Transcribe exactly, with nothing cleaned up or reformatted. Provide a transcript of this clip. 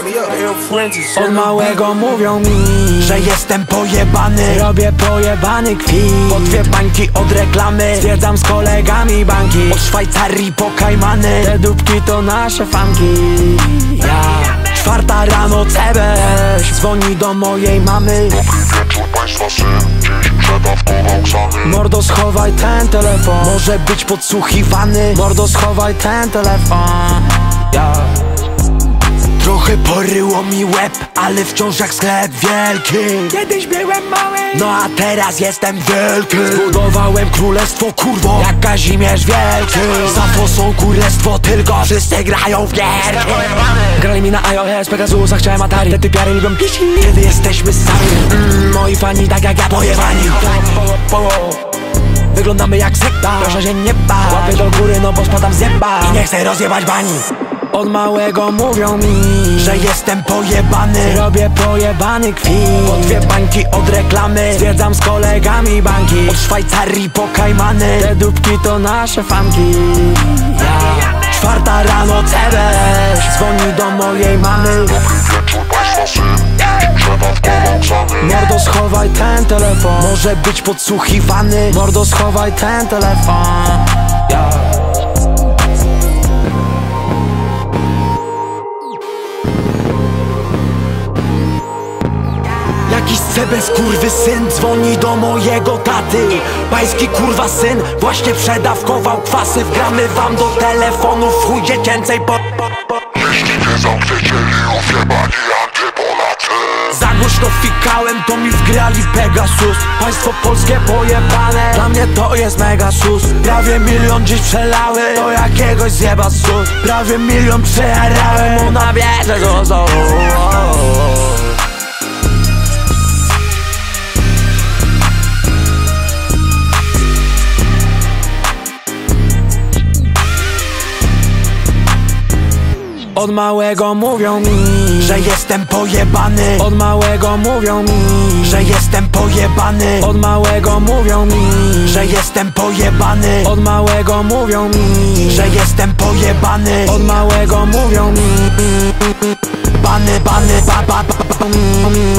Od małego mówią mi, że jestem pojebany. Robię pojebany kwit, po dwie bańki od reklamy. Zwiedzam z kolegami banki, od Szwajcarii po Kajmany. Te dupki to nasze fanki, ja. Czwarta rano cebeś dzwoni do mojej mamy. Dobry wieczór państwa syn, dziś przedawkował Ksany. Mordo, schowaj ten telefon, może być podsłuchiwany. Mordo, schowaj ten telefon, ja. Trochę poryło mi łeb, ale wciąż jak sklep wielki. Kiedyś byłem mały, no a teraz jestem wielki. Zbudowałem królestwo, kurwo, jak Kazimierz Wielki. Za fosą królestwo, tylko wszyscy grają w gierki. Grali mi na iOS, Pegasusa, chciałem Atari. Te typiary lubią piści, kiedy jesteśmy sami. mm, Moi fani tak jak ja, pojewani. Wyglądamy jak sekta, proszę się nie bać. Łapy do góry, no bo spadam z nieba i nie chcę rozjebać bani. Od małego mówią mi, że jestem pojebany. Robię pojebany kwit, po dwie bańki od reklamy. Zwiedzam z kolegami banki, od Szwajcarii po Kajmany. Te dupki to nasze fanki, ja. Czwarta rano cebeś dzwoni do mojej mamy. Dobry wieczór państwa syn, dziś przedawkował Ksany. Mordo, schowaj ten telefon, może być podsłuchiwany. Mordo, schowaj ten telefon, ja. Jakiś cebes kurwy syn dzwoni do mojego taty. Pański kurwa syn właśnie przedawkował kwasy. Wgramy wam do telefonu w chuj dziecięcej po... Jeśli nie zamkniecie liów, jebani antypolacy. Za głośno fikałem, to mi wgrali Pegasus. Państwo polskie pojebane, dla mnie to jest mega sus. Prawie milion dziś przelały, do jakiegoś zjeba sus. Prawie milion przejarałem, ona wie, że został. Od małego mówią mi, że jestem pojebany. Od małego mówią mi, że jestem pojebany. Od małego mówią mi, że jestem pojebany. Od małego mówią mi, że jestem pojebany. Od małego mówią mi, bany, bany, ba, ba, ba, ba.